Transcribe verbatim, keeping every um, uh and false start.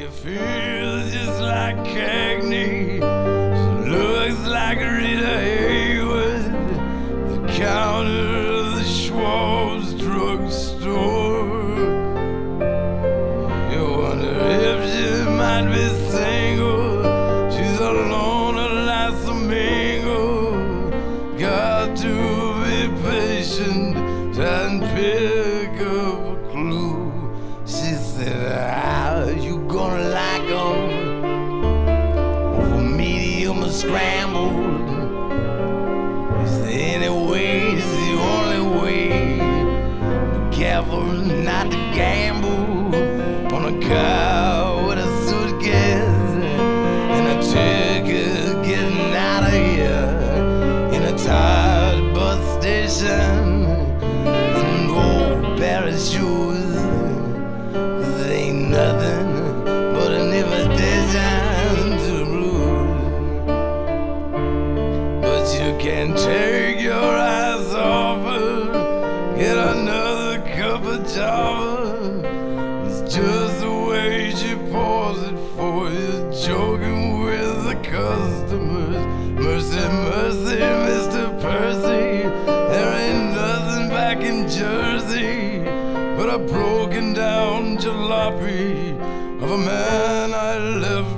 She feels just like Cagney. She looks like Rita Hayworth, the counter of the Schwab's drugstore. You wonder if she might be single. She's alone at last mingle. Got to be patient and pick up a clue. She said, how you gonna like 'em? Over medium or scrambled. It's anyway, it's the only way. Be careful not to gamble on a car with a suitcase and a ticket getting out of here in a tired bus station and old parachutes. It ain't nothing but an invitation to the blues. But you can take your eyes off her, get another cup of java. It's just the way she pours it for you, joking with the customers. Mercy, mercy, Mister Percy, there ain't nothing back in Jersey but a broken down jalopy of a man I left